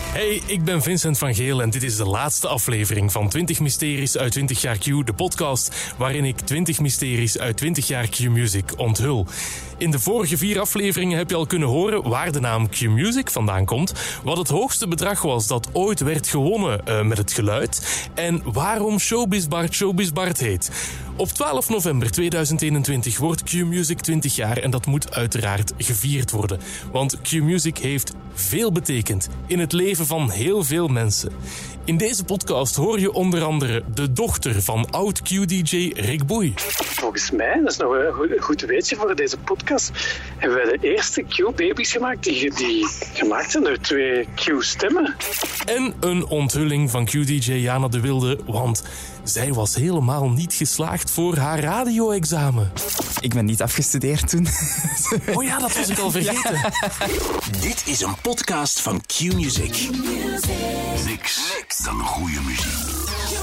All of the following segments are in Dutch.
Hey, ik ben Vincent van Geel en dit is de laatste aflevering van 20 Mysteries uit 20 jaar Q, de podcast waarin ik 20 mysteries uit 20 jaar Q-Music onthul. In de vorige 4 afleveringen heb je al kunnen horen waar de naam Q-Music vandaan komt, wat het hoogste bedrag was dat ooit werd gewonnen met het geluid en waarom Showbiz Bart heet. Op 12 november 2021 wordt Q-Music 20 jaar en dat moet uiteraard gevierd worden. Want Q-Music heeft veel betekend in het leven van heel veel mensen. In deze podcast hoor je onder andere de dochter van oud-Q-DJ Rick Boei. Volgens mij, dat is nog een goed weetje voor deze podcast, hebben wij de eerste Q-baby's gemaakt die gemaakt zijn door 2 Q-stemmen. En een onthulling van Q-DJ Jana de Wilde, want zij was helemaal niet geslaagd voor haar radio-examen. Ik ben niet afgestudeerd toen. Oh ja, dat was ik al vergeten. Ja. Dit is een podcast van Q-Music. Niks dan goede muziek.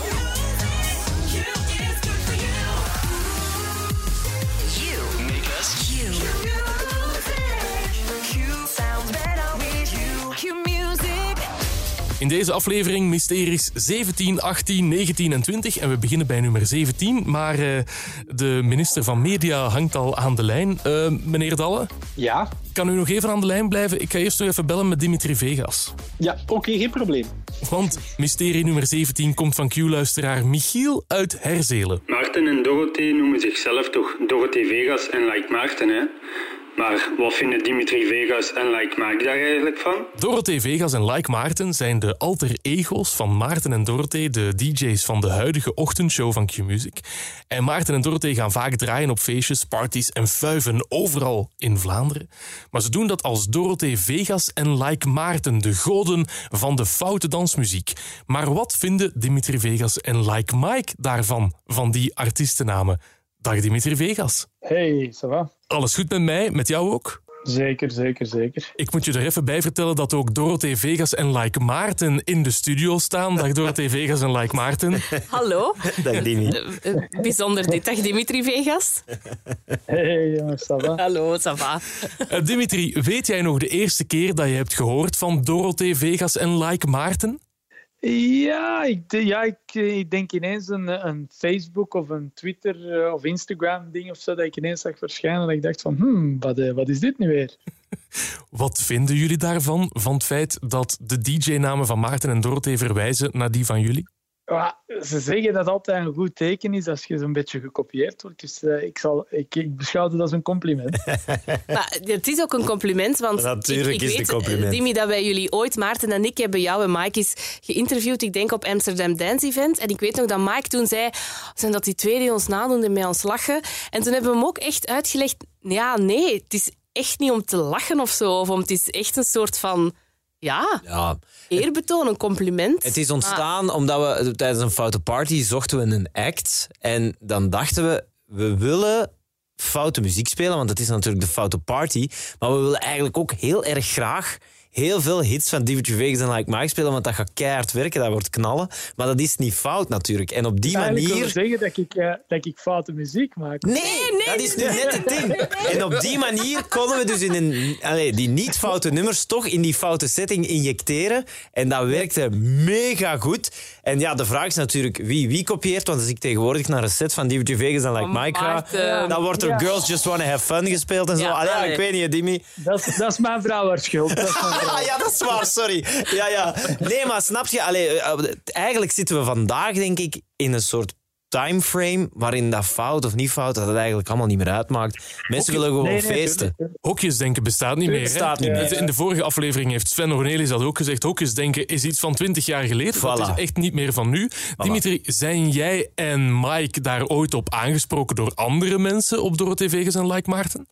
In deze aflevering mysteries 17, 18, 19 en 20. En we beginnen bij nummer 17. Maar de minister van Media hangt al aan de lijn. Meneer Dalle? Ja? Kan u nog even aan de lijn blijven? Ik ga eerst nog even bellen met Dimitri Vegas. Ja, oké, geen probleem. Want mysterie nummer 17 komt van Q-luisteraar Michiel uit Herzelen. Maarten en Dorothee noemen zichzelf toch Dorothee Vegas en Like Maarten, hè? Maar wat vinden Dimitri Vegas en Like Mike daar eigenlijk van? Dorothee Vegas en Like Maarten zijn de alter ego's van Maarten en Dorothee, de DJ's van de huidige ochtendshow van Q-Music. En Maarten en Dorothee gaan vaak draaien op feestjes, parties en fuiven overal in Vlaanderen. Maar ze doen dat als Dorothee Vegas en Like Maarten, de goden van de foute dansmuziek. Maar wat vinden Dimitri Vegas en Like Mike daarvan, van die artiestennamen? Dag Dimitri Vegas. Hey, ça va? Alles goed met mij? Met jou ook? Zeker. Ik moet je er even bij vertellen dat ook Dorothee Vegas en Like Maarten in de studio staan. Dag Dorothee Vegas en Like Maarten. Hallo. Dag Dimi. Bijzonder dit. Dag Dimitri Vegas. Hey jongens, ça va? Hallo, ça va. Dimitri, weet jij nog de eerste keer dat je hebt gehoord van Dorothee Vegas en Like Maarten? Ja, ik denk ineens een Facebook of een Twitter of Instagram ding of zo dat ik ineens zag verschijnen dat ik dacht van, wat is dit nu weer? Wat vinden jullie daarvan, van het feit dat de DJ-namen van Maarten en Dorothee verwijzen naar die van jullie? Ja, ze zeggen dat altijd een goed teken is als je zo'n beetje gekopieerd wordt. Dus ik beschouw het als een compliment. Maar het is ook een compliment, want natuurlijk is het een compliment. Dimi, dat wij jullie ooit, Maarten en ik, hebben jou en Mike eens geïnterviewd, ik denk op Amsterdam Dance Event. En ik weet nog dat Mike toen zei, zijn dat die twee die ons nadoen en met ons lachen? En toen hebben we hem ook echt uitgelegd, ja, nee, het is echt niet om te lachen of zo. Of het is echt een soort van... Ja, eerbetoon, een compliment. Het is ontstaan omdat we tijdens een foute party zochten we een act. En dan dachten we willen foute muziek spelen, want het is natuurlijk de foute party. Maar we willen eigenlijk ook heel erg graag heel veel hits van Dimitri Vegas en Like Mike spelen, want dat gaat keihard werken, dat wordt knallen. Maar dat is niet fout natuurlijk. En op die manier... Ik wil zeggen dat ik foute muziek maak. Nee, dat is nu net het ding. En op die manier konden we dus die niet foute nummers toch in die foute setting injecteren. En dat werkte mega goed. En ja, de vraag is natuurlijk wie kopieert. Want als ik tegenwoordig naar een set van Dimitri Vegas en Like Mike ga, dan wordt er Girls Just Wanna Have Fun gespeeld en zo. Ik weet niet, Dimi. Dat is mijn vrouw haar schuld. Ja, dat is waar, sorry. Ja. Nee, maar snap je? Eigenlijk zitten we vandaag, denk ik, in een soort timeframe waarin dat fout of niet fout, dat het eigenlijk allemaal niet meer uitmaakt. Mensen willen gewoon feesten. Hokjesdenken bestaat niet meer. Bestaat niet meer. In de vorige aflevering heeft Sven Ornelis dat ook gezegd. Hokjesdenken is iets van 20 jaar geleden. Voilà. Dat is echt niet meer van nu. Voilà. Dimitri, zijn jij en Mike daar ooit op aangesproken door andere mensen op Dorothee Vegas en Like Maarten?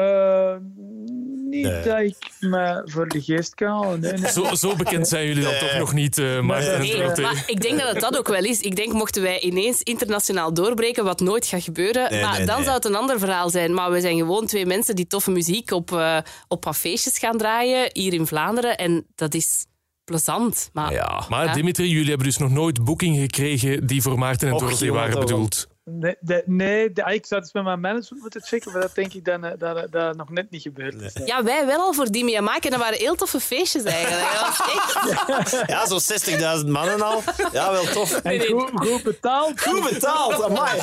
Niet dat ik me voor de geest kan halen. Nee. Zo bekend zijn jullie dan toch nog niet, Maarten en Dorothee? Maar ik denk dat het dat ook wel is. Ik denk, mochten wij ineens internationaal doorbreken, wat nooit gaat gebeuren, dan zou het een ander verhaal zijn. Maar we zijn gewoon 2 mensen die toffe muziek op wat feestjes gaan draaien, hier in Vlaanderen. En dat is plezant. Maar Dimitri, jullie hebben dus nog nooit boekingen gekregen die voor Maarten en Dorothee waren bedoeld? Nee, ik zou het met mijn management moeten checken, maar dat denk ik dat nog net niet gebeurd is. Nee. Ja, wij wel al voor Dimi en Mike. En dat waren heel toffe feestjes eigenlijk. Dat was echt... Ja, zo'n 60.000 mannen al. Ja, wel tof. En goed betaald. Goed betaald, amai.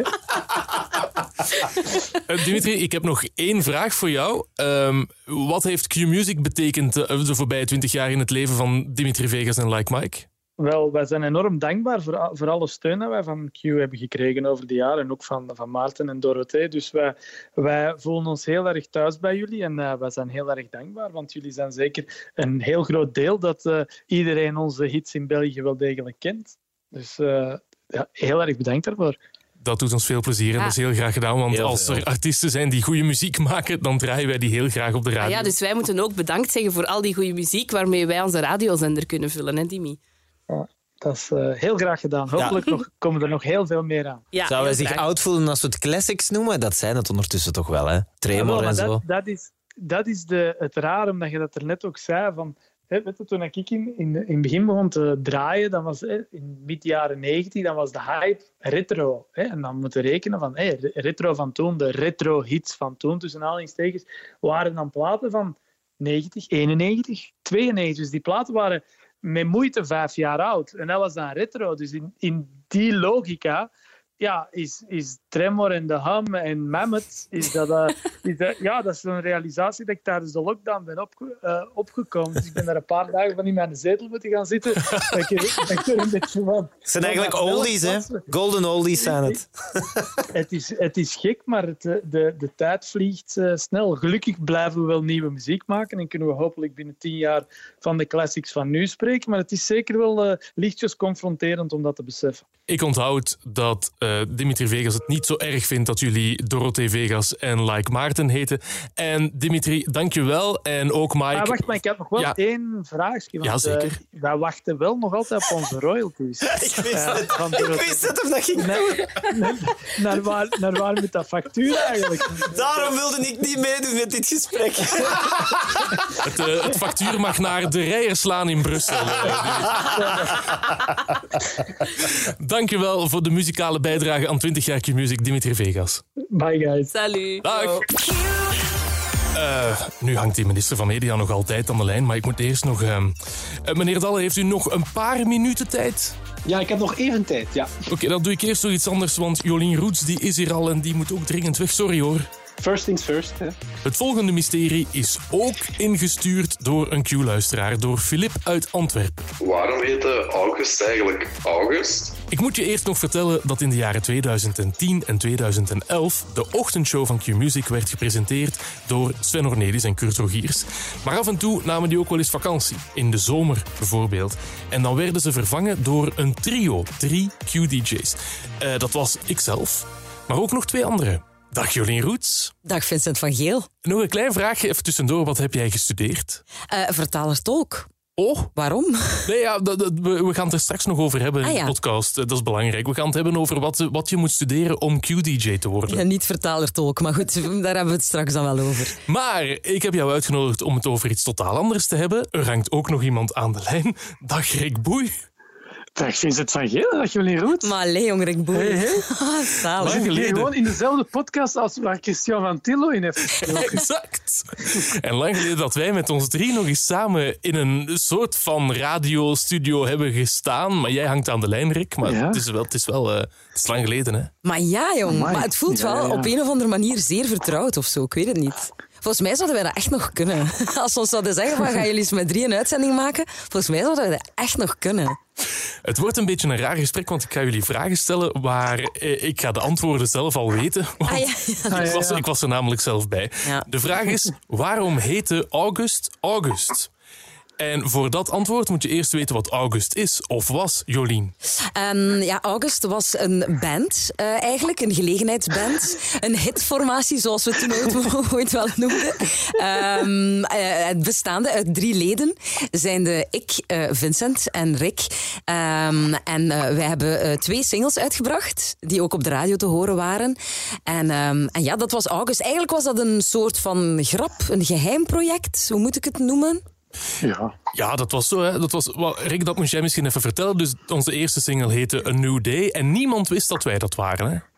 Dimitri, ik heb nog 1 vraag voor jou. Wat heeft Q-Music betekend de voorbije 20 jaar in het leven van Dimitri Vegas en Like Mike? Wel, wij zijn enorm dankbaar voor alle steun dat wij van Q hebben gekregen over de jaren. En ook van Maarten en Dorothee. Dus wij voelen ons heel erg thuis bij jullie. En wij zijn heel erg dankbaar. Want jullie zijn zeker een heel groot deel dat iedereen onze hits in België wel degelijk kent. Dus heel erg bedankt daarvoor. Dat doet ons veel plezier en dat is heel graag gedaan. Want als er artiesten zijn die goede muziek maken, dan draaien wij die heel graag op de radio. Ja, dus wij moeten ook bedankt zeggen voor al die goede muziek waarmee wij onze radiozender kunnen vullen, hè, Dimi? Ja, dat is heel graag gedaan. Hopelijk komen er nog heel veel meer aan. Ja, zouden we zich oud voelen als we het classics noemen? Dat zijn het ondertussen toch wel, hè? Tremor en zo. Dat is het raar, omdat je dat er net ook zei. Van, weet je, toen ik in het begin begon te draaien, dan was in mid-jaren 90, dan was de hype retro. En dan moeten we rekenen van retro van toen, de retro-hits van toen, tussen aanhalingstekens, waren dan platen van 90, 91, 92. Dus die platen waren met moeite 5 jaar oud. En dat was dan retro. Dus in die logica is Tremor en The Hum en Mammoth... dat is een realisatie dat ik tijdens de lockdown ben opgekomen. Dus ik ben daar een paar dagen van in mijn zetel moeten gaan zitten. Dat ik er een beetje van... Het zijn eigenlijk oldies, hè? Golden oldies zijn het. Het is gek, maar de tijd vliegt snel. Gelukkig blijven we wel nieuwe muziek maken en kunnen we hopelijk binnen 10 jaar van de classics van nu spreken. Maar het is zeker wel lichtjes confronterend om dat te beseffen. Ik onthoud dat Dimitri Vegas het niet zo erg vindt dat jullie Dorothee Vegas en Like Maarten heten. En Dimitri, dank je wel. En ook Mike... Wacht, maar ik heb nog wel 1 vraagje. Ja, zeker. Wij wachten wel nog altijd op onze royalties. Ik wist het of dat ging doen. Naar waar met dat factuur eigenlijk? Daarom wilde ik niet meedoen met dit gesprek. Het factuur mag naar de Rijerslaan in Brussel. Dank je wel voor de muzikale bijdrage aan 20 jaar Q-Music, Dimitri Vegas. Bye, guys. Salut. Dag. Nu hangt die minister van Media nog altijd aan de lijn, maar ik moet eerst nog... meneer Dalle, heeft u nog een paar minuten tijd? Ja, ik heb nog even tijd, ja. Oké, dan doe ik eerst nog iets anders, want Jolien Roets die is hier al en die moet ook dringend weg. Sorry hoor. First things first. Hè. Het volgende mysterie is ook ingestuurd door een Q-luisteraar, door Filip uit Antwerpen. Waarom heette August eigenlijk August? Ik moet je eerst nog vertellen dat in de jaren 2010 en 2011 de ochtendshow van Q-Music werd gepresenteerd door Sven Ornelis en Kurt Rogiers. Maar af en toe namen die ook wel eens vakantie, in de zomer bijvoorbeeld. En dan werden ze vervangen door een trio, 3 Q-DJ's. Dat was ikzelf, maar ook nog 2 anderen. Dag Jolien Roets. Dag Vincent van Geel. Nog een klein vraagje even tussendoor. Wat heb jij gestudeerd? Vertaler-tolk. Oh? Waarom? Nee, ja, we gaan het er straks nog over hebben in de podcast. Dat is belangrijk. We gaan het hebben over wat je moet studeren om Q-DJ te worden. Ja, niet vertaler-tolk, maar goed, daar hebben we het straks dan wel over. Maar ik heb jou uitgenodigd om het over iets totaal anders te hebben. Er hangt ook nog iemand aan de lijn. Dag Rick Boei. Dag Vincent van Geel, dag Jolien Roets. Maar allee, jong Rick Boei. We zitten hier gewoon in dezelfde podcast als waar Christian van Tillo in heeft gesproken. Exact. En lang geleden dat wij met ons 3 nog eens samen in een soort van radiostudio hebben gestaan. Maar jij hangt aan de lijn, Rick. Maar het is lang geleden, hè? Maar ja, jong. Maar het voelt wel op een of andere manier zeer vertrouwd of zo. Ik weet het niet. Volgens mij zouden wij dat echt nog kunnen. Als we ons zouden zeggen, van, gaan jullie eens met 3 een uitzending maken? Volgens mij zouden we dat echt nog kunnen. Het wordt een beetje een raar gesprek, want ik ga jullie vragen stellen waar ik ga de antwoorden zelf al weten. Ik was er namelijk zelf bij. Ja. De vraag is, waarom heette August August? En voor dat antwoord moet je eerst weten wat August is, of was, Jolien? August was een band, eigenlijk, een gelegenheidsband. Een hitformatie, zoals we het toen ooit wel noemden. Het bestaande uit 3 leden zijn ik, Vincent en Rick. Wij hebben 2 singles uitgebracht, die ook op de radio te horen waren. En dat was August. Eigenlijk was dat een soort van grap, een geheim project, hoe moet ik het noemen? Ja, dat was zo. Hè. Rick, dat moest jij misschien even vertellen. Dus onze eerste single heette A New Day en niemand wist dat wij dat waren. Hè?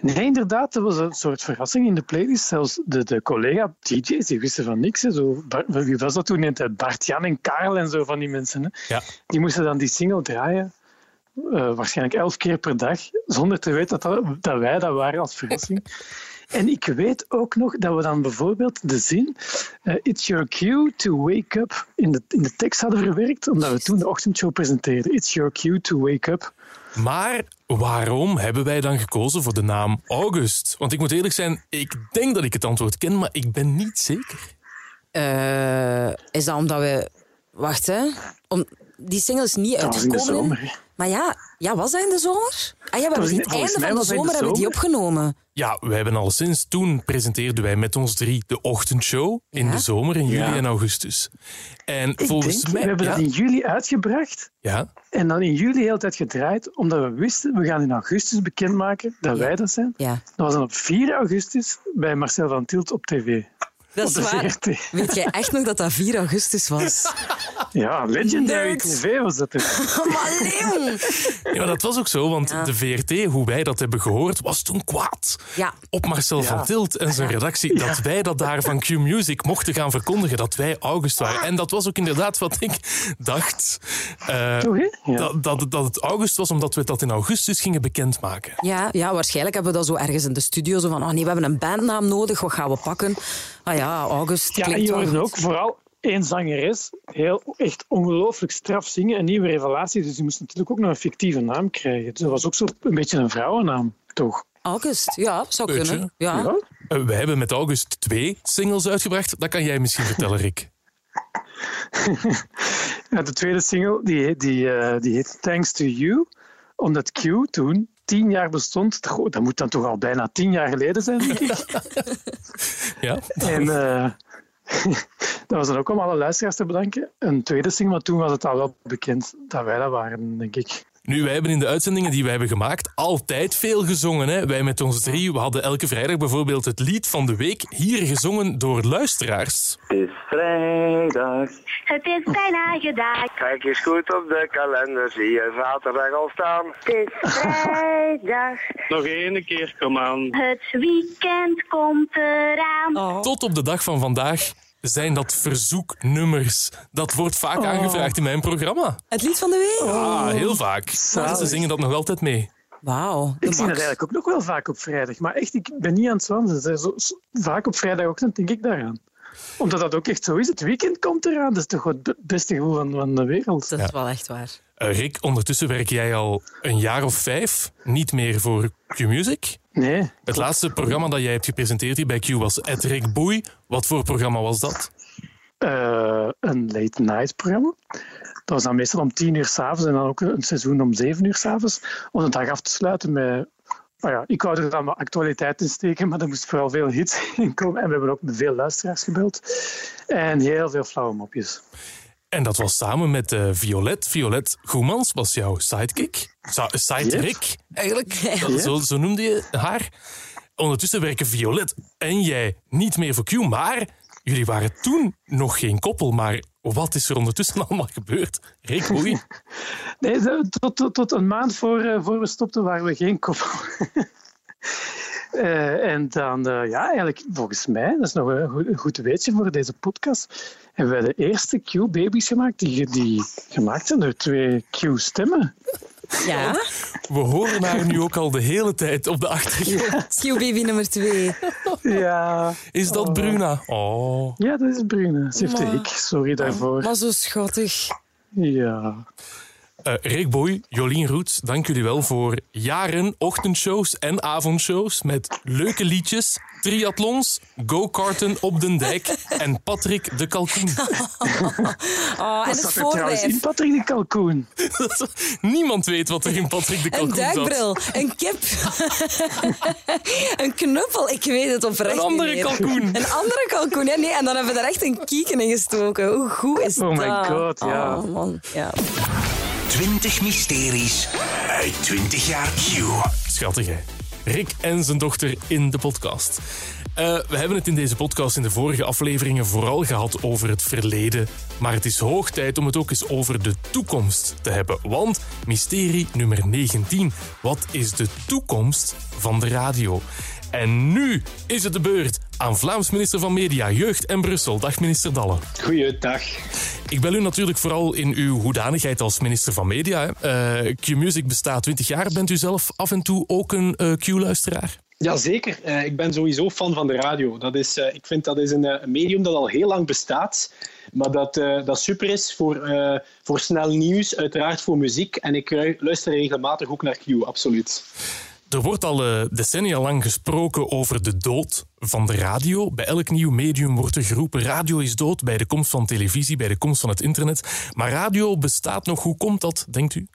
Nee, inderdaad, dat was een soort verrassing in de playlist. Zelfs de collega-dj's, die wisten van niks. Hè. Zo, wie was dat toen? Bart, Jan en Karel en zo van die mensen. Hè. Ja. Die moesten dan die single draaien. Waarschijnlijk 11 keer per dag. Zonder te weten dat wij dat waren als verrassing. En ik weet ook nog dat we dan bijvoorbeeld de zin It's your cue to wake up in de tekst hadden verwerkt, omdat we toen de ochtendshow presenteerden. It's your cue to wake up. Maar waarom hebben wij dan gekozen voor de naam August? Want ik moet eerlijk zijn, ik denk dat ik het antwoord ken, maar ik ben niet zeker. Is dat omdat we... Wacht, hè. Die single is niet uitgekomen. Dat was in de zomer. Maar ja, was dat in de zomer? Ah ja, we hebben het einde van de zomer hebben we die opgenomen. Ja, wij hebben al sinds toen presenteerden wij met ons 3 de ochtendshow in de zomer, in juli en augustus. En volgens mij... We hebben dat in juli uitgebracht. Ja. En dan in juli de hele tijd gedraaid, omdat we wisten, we gaan in augustus bekendmaken dat wij dat zijn. Ja. Dat was dan op 4 augustus bij Marcel van Tielt op tv. Dat is waar. VRT. Weet jij echt nog dat 4 augustus was? Ja, legendary Nerd. tv was dat toch. Maar Leon! Ja, dat was ook zo, want de VRT, hoe wij dat hebben gehoord, was toen kwaad. Ja. Op Marcel van Tilt en zijn redactie, dat wij dat daar van Q-Music mochten gaan verkondigen, dat wij August waren. En dat was ook inderdaad wat ik dacht. Toch, hè? Ja. Dat het August was, omdat we dat in augustus gingen bekendmaken. Ja, waarschijnlijk hebben we dat zo ergens in de studio zo van, we hebben een bandnaam nodig, wat gaan we pakken? Ah ja, August Ja, en klinkt je wel hoorde goed. ook vooral één zangeres echt ongelooflijk straf zingen, een nieuwe revelatie. Dus die moest natuurlijk ook nog een fictieve naam krijgen. Dus dat was ook zo een beetje een vrouwennaam, toch? August, ja, zou Beetje. kunnen. Ja. Wij hebben met August 2 singles uitgebracht. Dat kan jij misschien vertellen, Rick. Ja, de tweede single die heet Thanks to You, omdat Q toen 10 jaar bestond. Dat moet dan toch al bijna 10 jaar geleden zijn, denk ik. Ja. En dat was dan ook om alle luisteraars te bedanken. Een tweede single, maar toen was het al wel bekend dat wij dat waren, denk ik. Nu, wij hebben in de uitzendingen die wij hebben gemaakt altijd veel gezongen. Hè? Wij met ons 3, we hadden elke vrijdag bijvoorbeeld het lied van de week hier gezongen door luisteraars. Het is vrijdag. Het is bijna je dag. Kijk eens goed op de kalender, zie je zaterdag al staan. Het is vrijdag. Nog 1 keer, kom aan. Het weekend komt eraan. Tot op de dag van vandaag zijn dat verzoeknummers. Dat wordt vaak aangevraagd in mijn programma. Het lied van de week? Ah, heel vaak. Mensen zingen dat nog altijd mee. Wauw. Ik zie dat eigenlijk ook nog wel vaak op vrijdag. Maar echt, ik ben niet aan het zwansen. Vaak op vrijdagochtend denk ik daaraan. Omdat dat ook echt zo is. Het weekend komt eraan. Dat is toch het beste gevoel van de wereld. Dat is wel echt waar. Rick, ondertussen werk jij al een jaar of 5 niet meer voor Q-Music. Nee. Het laatste programma dat jij hebt gepresenteerd hier bij Q was Rick Boei. Wat voor programma was dat? Een late night programma. Dat was dan meestal om 10 uur 's avonds en dan ook een seizoen om 7 uur 's avonds. Om de dag af te sluiten met... ik wou er dan wat actualiteit in steken, maar er moest vooral veel hits in komen. En we hebben ook met veel luisteraars gebeld. En heel veel flauwe mopjes. En dat was samen met Violet. Violet Goemans was jouw sidekick. Sidekick, eigenlijk. Zo noemde je haar. Ondertussen werken Violet en jij niet meer voor Q, maar jullie waren toen nog geen koppel. Maar wat is er ondertussen allemaal gebeurd? Rick, oei. Nee, tot een maand voor we stopten waren we geen koppel. En dan, eigenlijk volgens mij, dat is nog een goed weetje voor deze podcast, hebben wij de eerste Q-baby's gemaakt die gemaakt zijn door 2 Q-stemmen. Ja. We horen haar nu ook al de hele tijd op de achtergrond. Q-baby nummer 2. Ja. Is dat Bruna? Oh. Ja, dat is Bruna. Ze heeft de hik. Sorry daarvoor. Maar zo schattig. Ja. Rick Boei, Jolien Roets, dank jullie wel voor jaren ochtendshows en avondshows met leuke liedjes, triathlons, go-karten op den dijk en Patrick de Kalkoen. En het zat er trouwens voorlijf. in Patrick de Kalkoen? Niemand weet wat er in Patrick de Kalkoen Een zat. duikbril, een kip, een knuppel. Ik weet het oprecht Een andere niet meer. kalkoen. Een andere kalkoen, ja, nee. En dan hebben we er echt een kieken in gestoken. Hoe goed is dat? Oh my god, ja. Oh, man, ja. 20 mysteries uit 20 jaar Q. Schattig, hè? Rick en zijn dochter in de podcast. We hebben het in deze podcast in de vorige afleveringen vooral gehad over het verleden. Maar het is hoog tijd om het ook eens over de toekomst te hebben. Want mysterie nummer 19. Wat is de toekomst van de radio? En nu is het de beurt aan Vlaams minister van Media, Jeugd en Brussel. Dag minister Dalle. Goeiedag. Ik bel u natuurlijk vooral in uw hoedanigheid als minister van Media. Q-Music bestaat 20 jaar. Bent u zelf af en toe ook een Q-luisteraar? Jazeker. Ik ben sowieso fan van de radio. Ik vind dat is een medium dat al heel lang bestaat. Maar dat super is voor snel nieuws, uiteraard voor muziek. En ik luister regelmatig ook naar Q, absoluut. Er wordt al decennia lang gesproken over de dood van de radio. Bij elk nieuw medium wordt er geroepen: radio is dood, bij de komst van televisie, bij de komst van het internet. Maar radio bestaat nog. Hoe komt dat, denkt u?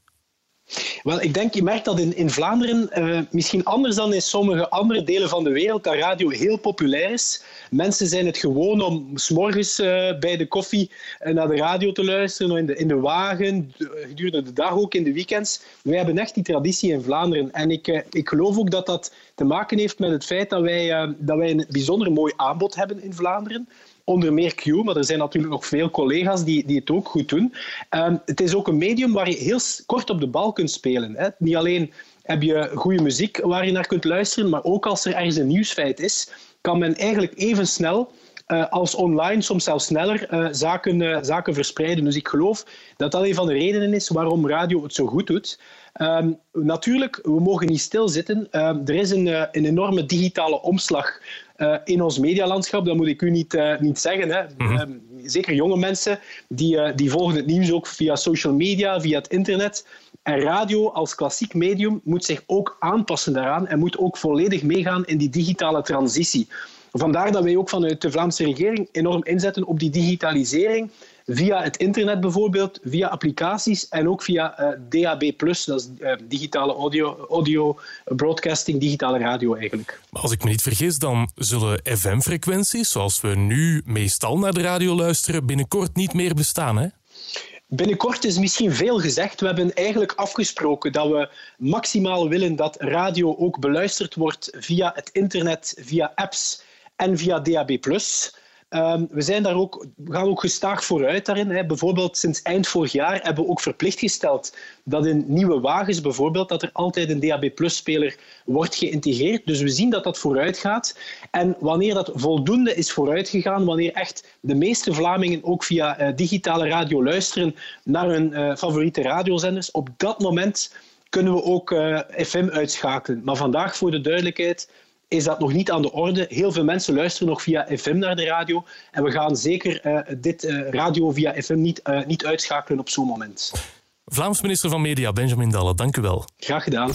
Wel, je merkt dat in Vlaanderen, misschien anders dan in sommige andere delen van de wereld, dat radio heel populair is. Mensen zijn het gewoon om 's morgens bij de koffie naar de radio te luisteren, in de wagen, gedurende de dag ook, in de weekends. Wij hebben echt die traditie in Vlaanderen. En ik geloof ook dat dat te maken heeft met het feit dat wij een bijzonder mooi aanbod hebben in Vlaanderen. Onder meer Q, maar er zijn natuurlijk nog veel collega's die het ook goed doen. Het is ook een medium waar je heel kort op de bal kunt spelen. Hè. Niet alleen heb je goede muziek waar je naar kunt luisteren, maar ook als er ergens een nieuwsfeit is, kan men eigenlijk even snel als online, soms zelfs sneller, zaken verspreiden. Dus ik geloof dat dat een van de redenen is waarom radio het zo goed doet. Natuurlijk, we mogen niet stilzitten. Er is een enorme digitale omslag in ons medialandschap. Dat moet ik u niet zeggen. Hè. Zeker jonge mensen die volgen het nieuws ook via social media, via het internet. En radio als klassiek medium moet zich ook aanpassen daaraan en moet ook volledig meegaan in die digitale transitie. Vandaar dat wij ook vanuit de Vlaamse regering enorm inzetten op die digitalisering. Via het internet bijvoorbeeld, via applicaties en ook via DAB+, dat is digitale audio, broadcasting, digitale radio eigenlijk. Maar als ik me niet vergis, dan zullen FM-frequenties, zoals we nu meestal naar de radio luisteren, binnenkort niet meer bestaan, hè? Binnenkort is misschien veel gezegd. We hebben eigenlijk afgesproken dat we maximaal willen dat radio ook beluisterd wordt via het internet, via apps en via DAB+. We gaan ook gestaag vooruit daarin. Hè. Bijvoorbeeld sinds eind vorig jaar hebben we ook verplicht gesteld dat in nieuwe wagens bijvoorbeeld dat er altijd een DAB+-speler wordt geïntegreerd. Dus we zien dat dat vooruit gaat. En wanneer dat voldoende is vooruitgegaan, wanneer echt de meeste Vlamingen ook via digitale radio luisteren naar hun favoriete radiozenders, op dat moment kunnen we ook FM uitschakelen. Maar vandaag, voor de duidelijkheid, is dat nog niet aan de orde. Heel veel mensen luisteren nog via FM naar de radio. En we gaan zeker dit radio via FM niet uitschakelen op zo'n moment. Vlaams minister van Media, Benjamin Dalle, dank u wel. Graag gedaan.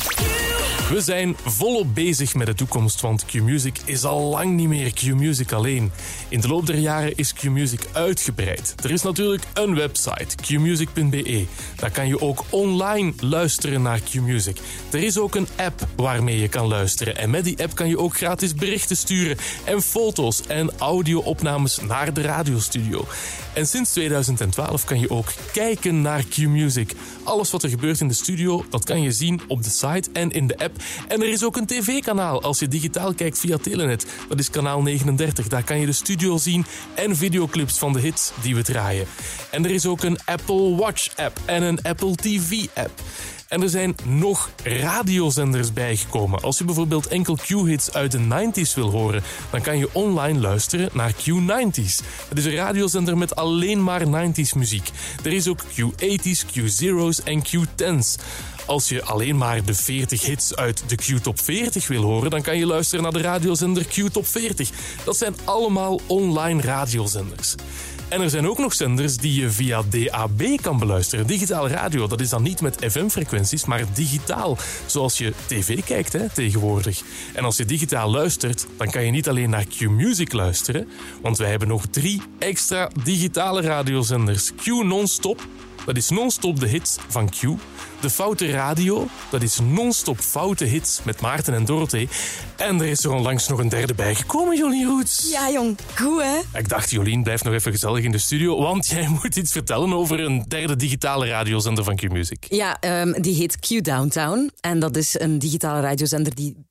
We zijn volop bezig met de toekomst, want Q-Music is al lang niet meer Q-Music alleen. In de loop der jaren is Q-Music uitgebreid. Er is natuurlijk een website, qmusic.be. Daar kan je ook online luisteren naar Q-Music. Er is ook een app waarmee je kan luisteren. En met die app kan je ook gratis berichten sturen en foto's en audio-opnames naar de radiostudio. En sinds 2012 kan je ook kijken naar Q-Music. Alles wat er gebeurt in de studio, dat kan je zien op de site en in de app. En er is ook een tv-kanaal als je digitaal kijkt via Telenet. Dat is kanaal 39. Daar kan je de studio zien en videoclips van de hits die we draaien. En er is ook een Apple Watch-app en een Apple TV-app. En er zijn nog radiozenders bijgekomen. Als je bijvoorbeeld enkel Q-hits uit de 90s wil horen, dan kan je online luisteren naar Q90s. Het is een radiozender met alleen maar 90s muziek. Er is ook Q80s, Q0's en Q10's. Als je alleen maar de 40 hits uit de Q-top 40 wil horen, dan kan je luisteren naar de radiozender Q-top 40. Dat zijn allemaal online radiozenders. En er zijn ook nog zenders die je via DAB kan beluisteren. Digitale radio, dat is dan niet met FM-frequenties, maar digitaal. Zoals je tv kijkt tegenwoordig. En als je digitaal luistert, dan kan je niet alleen naar Q-Music luisteren, want wij hebben nog 3 extra digitale radiozenders. Q Non-Stop, dat is non-stop de hits van Q. De Foute Radio, dat is non-stop foute hits met Maarten en Dorothee. En er is er onlangs nog een derde bijgekomen, Jolien Roets. Ja, jong. Goed, hè? Ik dacht, Jolien, blijf nog even gezellig in de studio, want jij moet iets vertellen over een derde digitale radiozender van Q-Music. Ja, die heet Q Downtown. En dat is een digitale radiozender die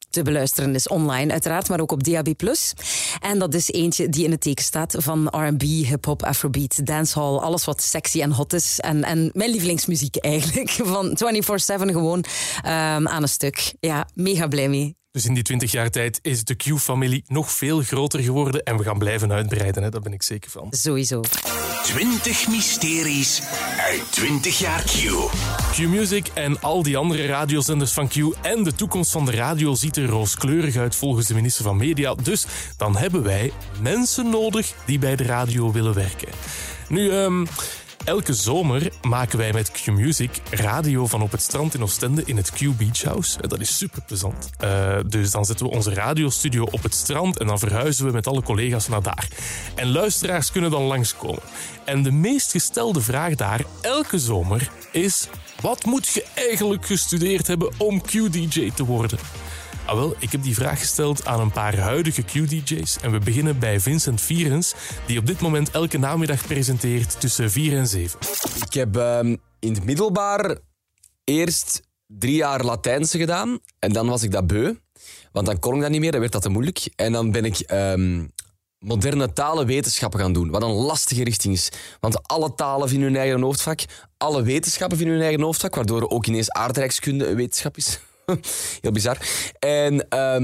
te beluisteren is online uiteraard, maar ook op DAB+. En dat is eentje die in het teken staat van R&B, hip-hop, afrobeat, dancehall, alles wat sexy en hot is. En mijn lievelingsmuziek eigenlijk, van 24/7 gewoon aan een stuk. Ja, mega blij mee. Dus in die 20 jaar tijd is de Q-familie nog veel groter geworden en we gaan blijven uitbreiden, hè? Daar ben ik zeker van. Sowieso. 20 mysteries uit 20 jaar Q. Q-Music en al die andere radiozenders van Q en de toekomst van de radio ziet er rooskleurig uit volgens de minister van Media. Dus dan hebben wij mensen nodig die bij de radio willen werken. Nu, elke zomer maken wij met Q-Music radio van op het strand in Oostende in het Q Beach House. Dat is super plezant. Dus dan zetten we onze radiostudio op het strand en dan verhuizen we met alle collega's naar daar. En luisteraars kunnen dan langskomen. En de meest gestelde vraag daar elke zomer is: wat moet je eigenlijk gestudeerd hebben om Q-DJ te worden? Ah wel, ik heb die vraag gesteld aan een paar huidige Q-DJ's en we beginnen bij Vincent Vierens, die op dit moment elke namiddag presenteert tussen 4 en 7. Ik heb in het middelbaar eerst 3 jaar Latijnse gedaan en dan was ik dat beu, want dan kon ik dat niet meer, dan werd dat te moeilijk. En dan ben ik moderne talenwetenschappen gaan doen, wat een lastige richting is. Want alle talen vinden hun eigen hoofdvak, alle wetenschappen vinden hun eigen hoofdvak, waardoor ook ineens aardrijkskunde een wetenschap is. Heel bizar. En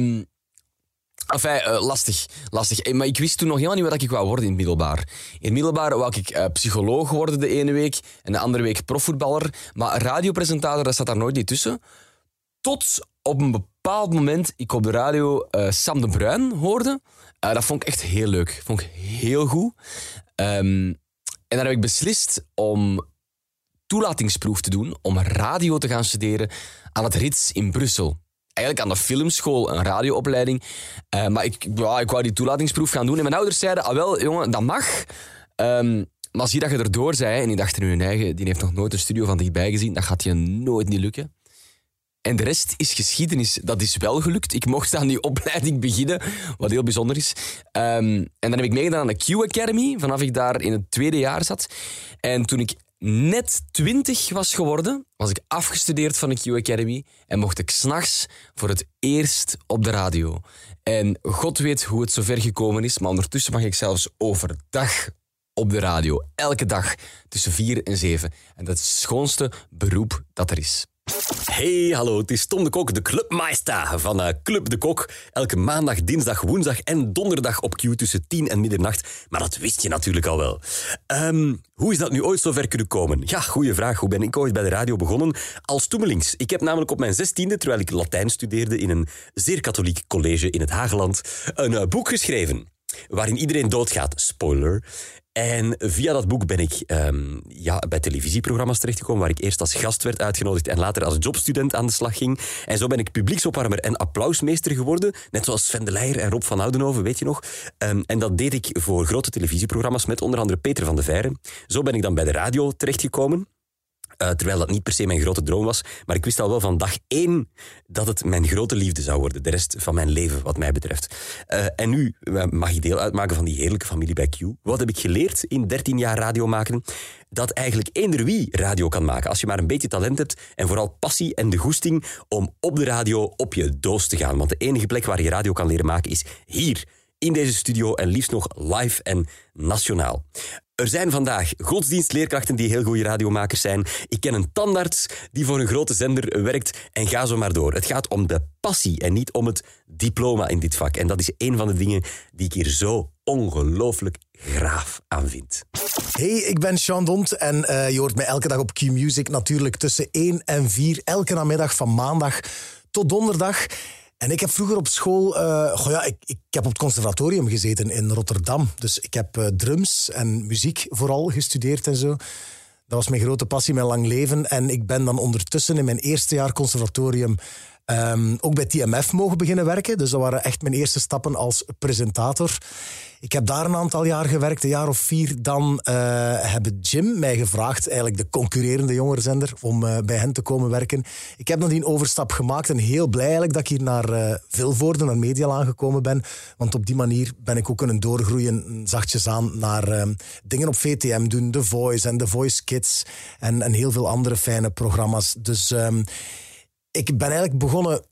lastig. Maar ik wist toen nog helemaal niet wat ik wou worden in het middelbaar. In het middelbaar wou ik psycholoog worden de ene week en de andere week profvoetballer. Maar radiopresentator, dat zat daar nooit niet tussen. Tot op een bepaald moment ik op de radio Sam de Bruin hoorde. Dat vond ik echt heel leuk. Vond ik heel goed. En dan heb ik beslist om toelatingsproef te doen, om radio te gaan studeren aan het RITS in Brussel. Eigenlijk aan de filmschool, een radioopleiding. Maar ik wou die toelatingsproef gaan doen. En mijn ouders zeiden, wel jongen, dat mag. Maar zie dat je erdoor zei. En die dachten in hun eigen, die heeft nog nooit een studio van dichtbij gezien. Dat gaat je nooit niet lukken. En de rest is geschiedenis. Dat is wel gelukt. Ik mocht aan die opleiding beginnen, wat heel bijzonder is. En dan heb ik meegedaan aan de Q Academy, vanaf ik daar in het 2e jaar zat. En toen ik net 20 was geworden, was ik afgestudeerd van de Q Academy en mocht ik 's nachts voor het eerst op de radio. En God weet hoe het zover gekomen is, maar ondertussen mag ik zelfs overdag op de radio. Elke dag tussen 4 en 7. En dat is het schoonste beroep dat er is. Hey, hallo, het is Tom de Kok, de clubmeister van Club de Kok. Elke maandag, dinsdag, woensdag en donderdag op Q tussen 10 en middernacht. Maar dat wist je natuurlijk al wel. Hoe is dat nu ooit zo ver kunnen komen? Ja, goeie vraag. Hoe ben ik ooit bij de radio begonnen? Als toemelings. Ik heb namelijk op mijn 16e, terwijl ik Latijn studeerde in een zeer katholiek college in het Hageland, een boek geschreven waarin iedereen doodgaat. Spoiler. En via dat boek ben ik bij televisieprogramma's terechtgekomen, waar ik eerst als gast werd uitgenodigd en later als jobstudent aan de slag ging. En zo ben ik publieksopwarmer en applausmeester geworden, net zoals Sven de Leijer en Rob van Oudenhoven, weet je nog. En dat deed ik voor grote televisieprogramma's met onder andere Peter van de Veire. Zo ben ik dan bij de radio terechtgekomen. Terwijl dat niet per se mijn grote droom was. Maar ik wist al wel van dag 1 dat het mijn grote liefde zou worden. De rest van mijn leven, wat mij betreft. En nu mag ik deel uitmaken van die heerlijke familie bij Q. Wat heb ik geleerd in 13 jaar radio maken? Dat eigenlijk eender wie radio kan maken. Als je maar een beetje talent hebt en vooral passie en de goesting om op de radio op je doos te gaan. Want de enige plek waar je radio kan leren maken is hier, in deze studio en liefst nog live en nationaal. Er zijn vandaag godsdienstleerkrachten die heel goede radiomakers zijn. Ik ken een tandarts die voor een grote zender werkt en ga zo maar door. Het gaat om de passie en niet om het diploma in dit vak. En dat is een van de dingen die ik hier zo ongelooflijk graaf aan vind. Hey, ik ben Sean Dont en je hoort mij elke dag op Q-Music natuurlijk tussen 1 en 4. Elke namiddag van maandag tot donderdag. En ik heb vroeger op school... ik heb op het conservatorium gezeten in Rotterdam. Dus ik heb drums en muziek vooral gestudeerd en zo. Dat was mijn grote passie, mijn lang leven. En ik ben dan ondertussen in mijn eerste jaar conservatorium ook bij TMF mogen beginnen werken. Dus dat waren echt mijn eerste stappen als presentator. Ik heb daar een aantal jaar gewerkt, een jaar of 4. Dan hebben Jim mij gevraagd, eigenlijk de concurrerende jongerenzender, om bij hen te komen werken. Ik heb dan die overstap gemaakt en heel blij eigenlijk dat ik hier naar Vilvoorde, naar Medialaan gekomen ben. Want op die manier ben ik ook kunnen doorgroeien, zachtjes aan, naar dingen op VTM doen. The Voice en The Voice Kids en heel veel andere fijne programma's. Dus ik ben eigenlijk begonnen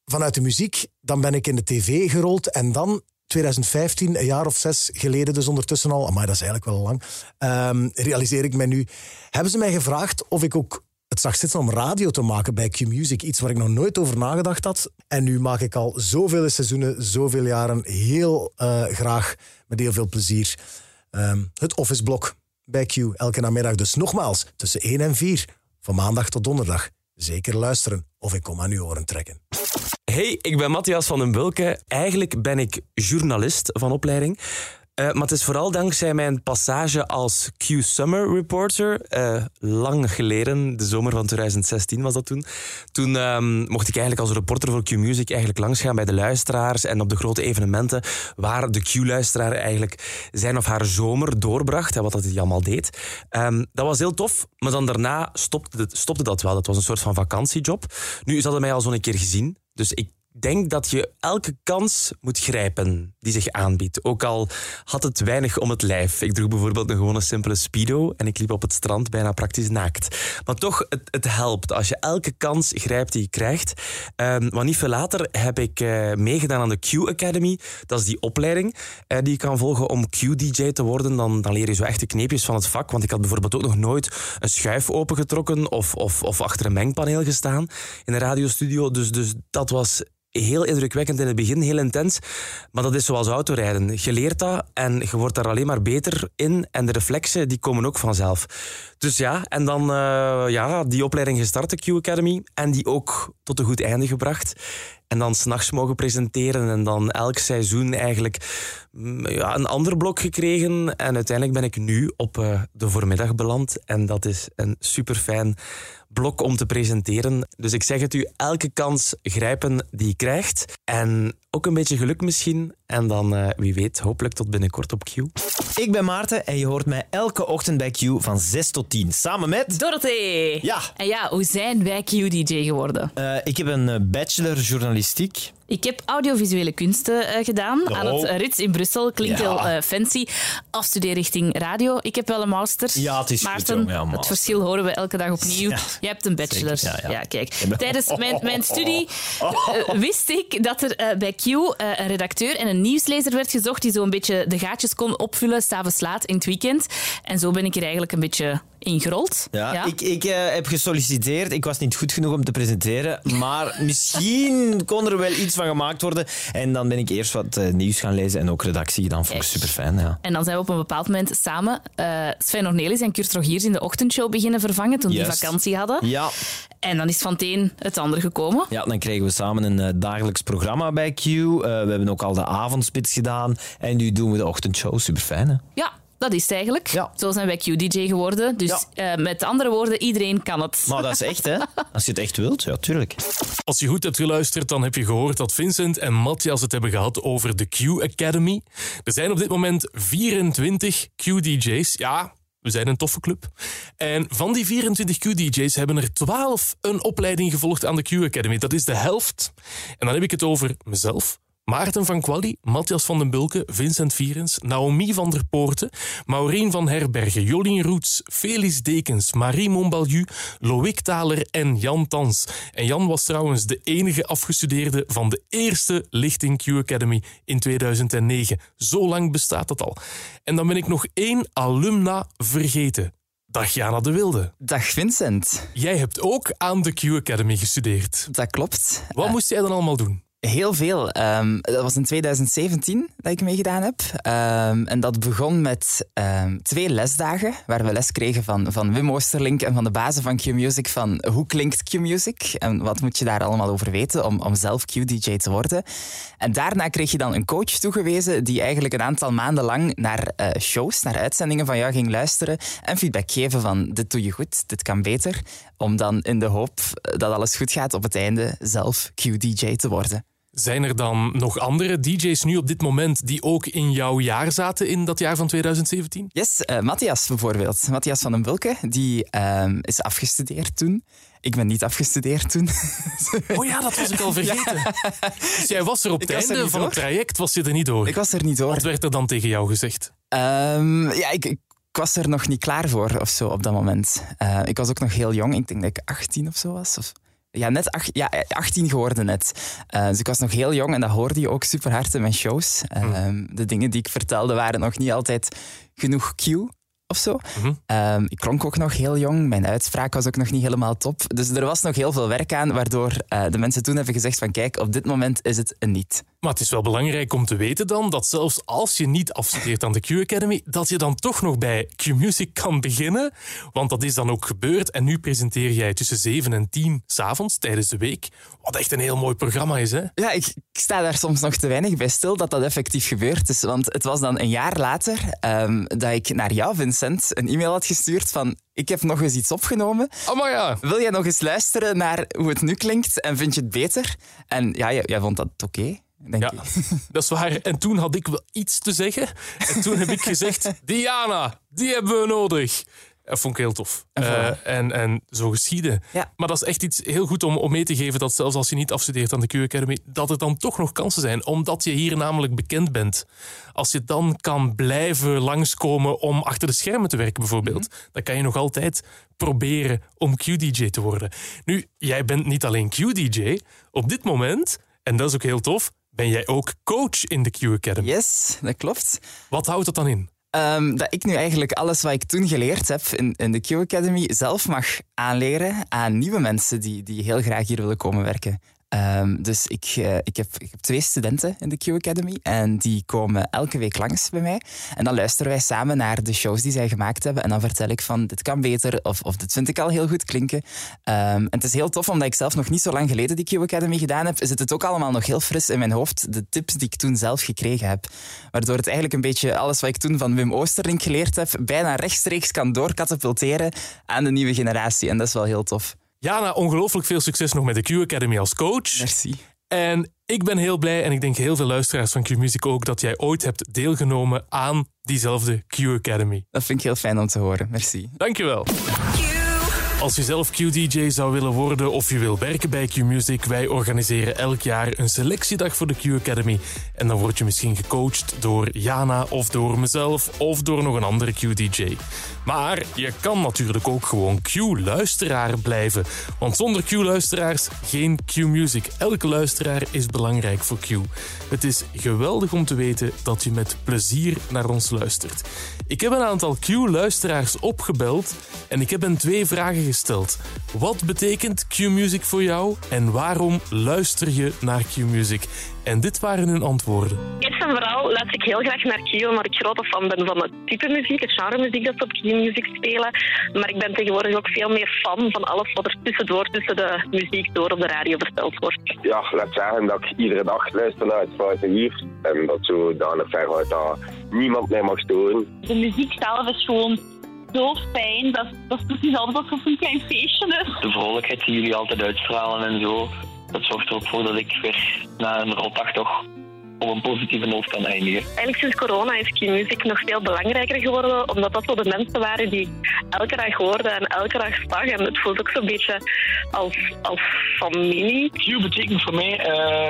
vanuit de muziek, dan ben ik in de tv gerold en dan 2015, een jaar of 6 geleden dus ondertussen al, maar dat is eigenlijk wel lang, realiseer ik mij nu, hebben ze mij gevraagd of ik ook het zag zitten om radio te maken bij Q-Music. Iets waar ik nog nooit over nagedacht had. En nu maak ik al zoveel seizoenen, zoveel jaren, heel graag, met heel veel plezier, het Office Blok bij Q, elke namiddag. Dus nogmaals, tussen 1 en 4, van maandag tot donderdag. Zeker luisteren, of ik kom aan uw oren trekken. Hey, ik ben Matthias van den Bulke. Eigenlijk ben ik journalist van opleiding. Maar het is vooral dankzij mijn passage als Q Summer Reporter. Lang geleden, de zomer van 2016 was dat toen. Toen mocht ik eigenlijk als reporter voor Q Music eigenlijk langsgaan bij de luisteraars en op de grote evenementen waar de Q-luisteraar eigenlijk zijn of haar zomer doorbracht en wat dat hij allemaal deed. Dat was heel tof, maar dan daarna stopte dat wel. Dat was een soort van vakantiejob. Nu, ze hadden mij al zo'n keer gezien, dus ik denk dat je elke kans moet grijpen die zich aanbiedt. Ook al had het weinig om het lijf. Ik droeg bijvoorbeeld een gewone simpele speedo en ik liep op het strand bijna praktisch naakt. Maar toch, het helpt als je elke kans grijpt die je krijgt. Want niet veel later heb ik meegedaan aan de Q Academy. Dat is die opleiding die je kan volgen om Q-DJ te worden. Dan leer je zo echt de kneepjes van het vak. Want ik had bijvoorbeeld ook nog nooit een schuif opengetrokken of achter een mengpaneel gestaan in een radiostudio. Dus dat was heel indrukwekkend in het begin, heel intens. Maar dat is zoals autorijden. Je leert dat en je wordt daar alleen maar beter in. En de reflexen, die komen ook vanzelf. Dus ja, en dan die opleiding gestart, de Q Academy. En die ook tot een goed einde gebracht. En dan 's nachts mogen presenteren. En dan elk seizoen eigenlijk een ander blok gekregen. En uiteindelijk ben ik nu op de voormiddag beland. En dat is een superfijn blok om te presenteren. Dus ik zeg het u, elke kans grijpen die je krijgt. En ook een beetje geluk misschien. En dan, wie weet, hopelijk tot binnenkort op Q. Ik ben Maarten en je hoort mij elke ochtend bij Q van 6 tot 10. Samen met... Dorothee! Ja. En ja, hoe zijn wij Q-DJ geworden? Ik heb een bachelor journalistiek. Ik heb audiovisuele kunsten gedaan aan het RITS in Brussel. Klinkt heel fancy. Afstudeerrichting radio. Ik heb wel een master. Ja, het is Maarten, goed. Ja, het verschil horen we elke dag opnieuw. Ja. Jij hebt een bachelor. Zeker, ja. Kijk. Tijdens mijn studie wist ik dat er bij Q een redacteur en een nieuwslezer werd gezocht die zo een beetje de gaatjes kon opvullen 's avonds laat in het weekend. En zo ben ik er eigenlijk een beetje ingerold. Ja. Ik heb gesolliciteerd. Ik was niet goed genoeg om te presenteren. Maar misschien kon er wel iets van gemaakt worden. En dan ben ik eerst wat nieuws gaan lezen en ook redactie gedaan. Vond ik super fijn. Ja. En dan zijn we op een bepaald moment samen Sven Ornelis en Kurt Rogiers in de ochtendshow beginnen vervangen toen die vakantie hadden. Ja. En dan is van het een het ander gekomen. Ja, dan kregen we samen een dagelijks programma bij Q. We hebben ook al de avondspits gedaan. En nu doen we de ochtendshow. Super fijn, hè? Ja. Dat is het eigenlijk. Ja. Zo zijn wij Q-DJ geworden. Dus met andere woorden, iedereen kan het. Maar dat is echt, hè? Als je het echt wilt, ja, tuurlijk. Als je goed hebt geluisterd, dan heb je gehoord dat Vincent en Matthias het hebben gehad over de Q Academy. Er zijn op dit moment 24 Q-DJ's. Ja, we zijn een toffe club. En van die 24 Q-DJ's hebben er 12 een opleiding gevolgd aan de Q Academy. Dat is de helft. En dan heb ik het over mezelf, Maarten van Quali, Matthias van den Bulke, Vincent Vierens, Naomi van der Poorten, Maureen van Herbergen, Jolien Roets, Félix Dekens, Marie Montbalieu, Loïc Thaler en Jan Tans. En Jan was trouwens de enige afgestudeerde van de eerste lichting Q Academy in 2009. Zo lang bestaat dat al. En dan ben ik nog 1 alumna vergeten. Dag Jana de Wilde. Dag Vincent. Jij hebt ook aan de Q Academy gestudeerd. Dat klopt. Wat moest jij dan allemaal doen? Heel veel. Dat was in 2017 dat ik meegedaan heb. En dat begon met 2 lesdagen, waar we les kregen van Wim Oosterlink en van de bazen van Q-Music, van hoe klinkt Q-Music en wat moet je daar allemaal over weten om zelf Q-DJ te worden. En daarna kreeg je dan een coach toegewezen die eigenlijk een aantal maanden lang naar shows, naar uitzendingen van jou ging luisteren en feedback geven van dit doe je goed, dit kan beter, om dan in de hoop dat alles goed gaat op het einde zelf Q-DJ te worden. Zijn er dan nog andere DJ's nu op dit moment die ook in jouw jaar zaten in dat jaar van 2017? Yes, Matthias bijvoorbeeld. Matthias van den Bulke, die is afgestudeerd toen. Ik ben niet afgestudeerd toen. Oh ja, dat was ik al vergeten. Ja. Dus jij was er op het einde van het traject, was je er niet door? Ik was er niet door. Wat werd er dan tegen jou gezegd? Ik was er nog niet klaar voor of zo op dat moment. Ik was ook nog heel jong. Ik denk dat ik 18 of zo was. Of net 18 geworden net. Dus ik was nog heel jong en dat hoorde je ook super hard in mijn shows. De dingen die ik vertelde waren nog niet altijd genoeg cue of zo. Ik klonk ook nog heel jong. Mijn uitspraak was ook nog niet helemaal top. Dus er was nog heel veel werk aan, waardoor de mensen toen hebben gezegd van kijk, op dit moment is het een niet. Maar het is wel belangrijk om te weten dan dat zelfs als je niet afstudeert aan de Q Academy, dat je dan toch nog bij Q Music kan beginnen. Want dat is dan ook gebeurd. En nu presenteer jij tussen 7 en 10 s'avonds tijdens de week. Wat echt een heel mooi programma is, hè? Ja, ik sta daar soms nog te weinig bij stil dat dat effectief gebeurd is. Want het was dan een jaar later dat ik naar jou, Vincent, een e-mail had gestuurd van ik heb nog eens iets opgenomen. Oh, maar ja. Wil jij nog eens luisteren naar hoe het nu klinkt en vind je het beter? En ja, jij vond dat oké. Ja, dat is waar. En toen had ik wel iets te zeggen. En toen heb ik gezegd, Diana, die hebben we nodig. Dat vond ik heel tof. En zo geschieden. Ja. Maar dat is echt iets heel goed om mee te geven dat zelfs als je niet afstudeert aan de Q Academy, dat er dan toch nog kansen zijn, omdat je hier namelijk bekend bent. Als je dan kan blijven langskomen om achter de schermen te werken bijvoorbeeld, dan kan je nog altijd proberen om Q-DJ te worden. Nu, jij bent niet alleen Q-DJ. Op dit moment, en dat is ook heel tof, ben jij ook coach in de Q Academy. Yes, dat klopt. Wat houdt dat dan in? Dat ik nu eigenlijk alles wat ik toen geleerd heb in de Q Academy zelf mag aanleren aan nieuwe mensen die heel graag hier willen komen werken. Dus ik heb 2 studenten in de Q Academy en die komen elke week langs bij mij. En dan luisteren wij samen naar de shows die zij gemaakt hebben. En dan vertel ik van, dit kan beter of dit vind ik al heel goed klinken. En het is heel tof, omdat ik zelf nog niet zo lang geleden die Q Academy gedaan heb, zit het ook allemaal nog heel fris in mijn hoofd, de tips die ik toen zelf gekregen heb. Waardoor het eigenlijk een beetje alles wat ik toen van Wim Oosterlink geleerd heb, bijna rechtstreeks kan doorkatapulteren aan de nieuwe generatie. En dat is wel heel tof. Jana, ongelooflijk veel succes nog met de Q Academy als coach. Merci. En ik ben heel blij, en ik denk heel veel luisteraars van Q Music ook, dat jij ooit hebt deelgenomen aan diezelfde Q Academy. Dat vind ik heel fijn om te horen. Merci. Dankjewel. Als je zelf Q-DJ zou willen worden of je wil werken bij Q Music, wij organiseren elk jaar een selectiedag voor de Q Academy. En dan word je misschien gecoacht door Jana of door mezelf of door nog een andere Q-DJ. Maar je kan natuurlijk ook gewoon Q-luisteraar blijven. Want zonder Q-luisteraars geen Q-music. Elke luisteraar is belangrijk voor Q. Het is geweldig om te weten dat je met plezier naar ons luistert. Ik heb een aantal Q-luisteraars opgebeld en ik heb hen 2 vragen gesteld. Wat betekent Q-music voor jou en waarom luister je naar Q-music? En dit waren hun antwoorden. Eerst en vooral luister ik heel graag naar Q, omdat ik grote fan ben van het type muziek, het genre muziek dat ze op Q-music spelen. Maar ik ben tegenwoordig ook veel meer fan van alles wat er tussendoor, tussen de muziek door op de radio verteld wordt. Ja, laat zeggen dat ik iedere dag luister naar het Foute Uur. En dat zodanig veruit dat niemand mij mag storen. De muziek zelf is gewoon zo fijn. Dat is precies altijd alsof een klein feestje is. De vrolijkheid die jullie altijd uitstralen en zo, dat zorgt erop voor dat ik weer na een rotdag toch op een positieve noot kan eindigen. Eigenlijk sinds corona is Q-music nog veel belangrijker geworden, omdat dat zo de mensen waren die elke dag hoorden en elke dag zag. En het voelt ook zo'n beetje als familie. Q betekent voor mij,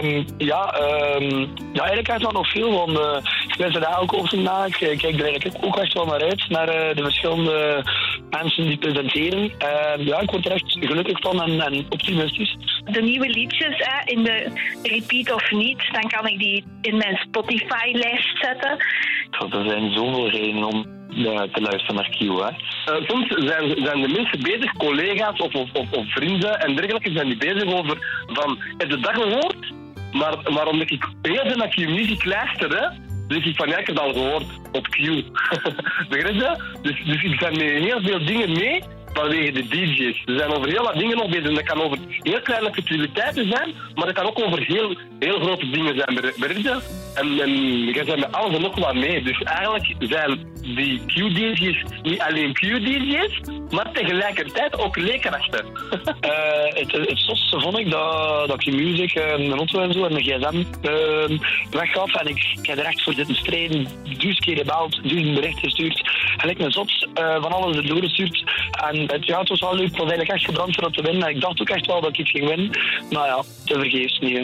eigenlijk echt wel nog veel, want ik luister daar ook over na. Ik kijk er eigenlijk ook echt wel naar uit, naar de verschillende mensen die presenteren. Ik word er echt gelukkig van en optimistisch. De nieuwe liedjes in de repeat of niet, dan kan ik die in mijn Spotify-lijst zetten. Er zijn zoveel redenen om te luisteren naar Q. Soms zijn de mensen bezig, collega's of vrienden en dergelijke, zijn die bezig over van, heb je dat gehoord? Maar omdat ik heel veel naar Q-music luister, dus ik van, ja, ik heb het al gehoord op Q. Begrijp je? Dus ik ben met heel veel dingen mee vanwege de DJ's. Er zijn over heel wat dingen nog bezig. Dat kan over heel kleine futiliteiten zijn, maar dat kan ook over heel grote dingen zijn. Begrijp je? En je zijn met alles en nog wat mee. Dus eigenlijk zijn die Q-DJ's niet alleen Q-DJ's, maar tegelijkertijd ook leerkrachten. Het zotste vond ik dat Q-music, een auto en zo en de gsm weggaf. En ik heb er echt voor zitten strijden, 1000 keer gebeld, 1000 berichten gestuurd. En ik ben zot van alles erdoor gestuurd. En het was wel leuk, ik was eigenlijk echt gebrand voor te winnen. En ik dacht ook echt wel dat ik iets ging winnen. Maar ja, te vergeefs niet.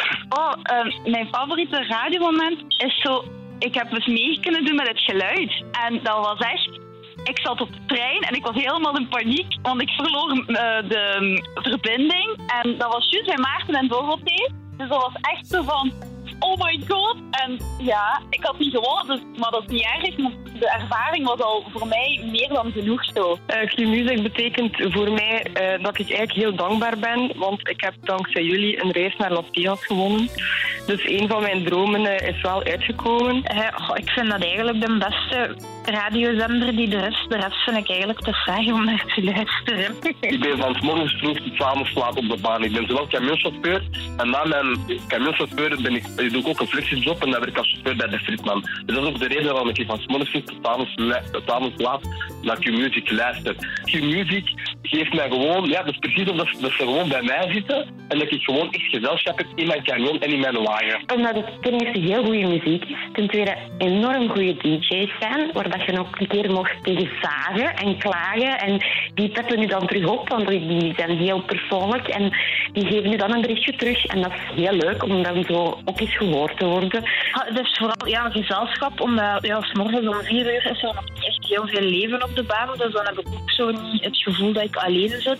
Mijn favoriete radiomoment is zo, ik heb eens mee kunnen doen met het geluid. En dat was echt Ik zat op de trein en ik was helemaal in paniek, want ik verloor de verbinding. En dat was juist bij Maarten en Dorothee. Dus dat was echt zo van, oh my god. En ja, ik had niet gewonnen, dus, maar dat is niet erg. Want de ervaring was al voor mij meer dan genoeg zo. Q-Music betekent voor mij dat ik eigenlijk heel dankbaar ben. Want ik heb dankzij jullie een reis naar Las Vegas gewonnen. Dus een van mijn dromen is wel uitgekomen. Ik vind dat eigenlijk de beste radiozender die er is. De rest vind ik eigenlijk te saai om naar te luisteren. Ik ben van 's morgens vroeg tot 's avonds laat op de baan. Ik ben zowel camionchauffeur en na mijn camionchauffeur doe ik ook een flexiejob en dan werk ik als chauffeur bij de Frietman. Dus dat is ook de reden waarom ik van 's morgens vroeg tot 's avonds laat naar Q-Music luister. Q-Music geeft mij gewoon, ja, dat is precies omdat ze gewoon bij mij zitten en dat ik gewoon echt gezelschap heb in mijn camion en in mijn wagen. Omdat het ten eerste heel goede muziek is, ten tweede enorm goede DJ's zijn, waar dat je nog een keer mocht tegen zagen en klagen en die peppen nu dan terug op, want die zijn heel persoonlijk en die geven nu dan een berichtje terug en dat is heel leuk om dan zo ook eens gehoord te worden. Het is vooral gezelschap, omdat 's morgens om 4 uur is er nog echt heel veel leven op de baan, dus dan heb ik ook zo niet het gevoel dat ik alleen zit.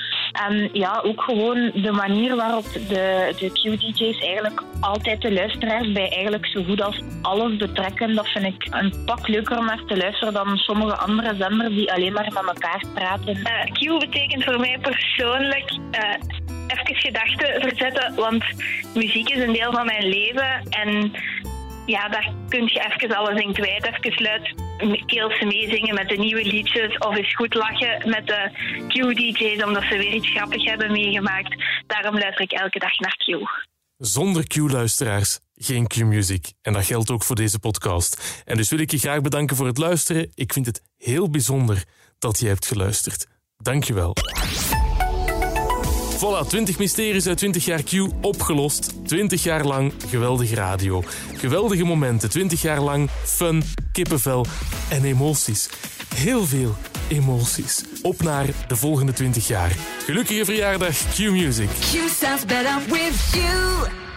En ja, ook gewoon de manier waarop de Q-DJ's eigenlijk altijd de luisteraars bij eigenlijk zo goed als alles betrekken, dat vind ik een pak leuker om naar te luisteren dan sommige andere zenders die alleen maar met elkaar praten. Q betekent voor mij persoonlijk even gedachten verzetten, want muziek is een deel van mijn leven en ja, daar kun je even alles in kwijt. Even luidkeels meezingen met de nieuwe liedjes of eens goed lachen met de Q-DJ's omdat ze weer iets grappigs hebben meegemaakt. Daarom luister ik elke dag naar Q. Zonder Q-luisteraars geen Q-Music. En dat geldt ook voor deze podcast. En dus wil ik je graag bedanken voor het luisteren. Ik vind het heel bijzonder dat je hebt geluisterd. Dank je wel. Voilà, 20 mysteries uit 20 jaar Q opgelost. 20 jaar lang geweldige radio. Geweldige momenten, 20 jaar lang fun, kippenvel en emoties. Heel veel emoties. Op naar de volgende 20 jaar. Gelukkige verjaardag, Q-Music. Q sounds better with you.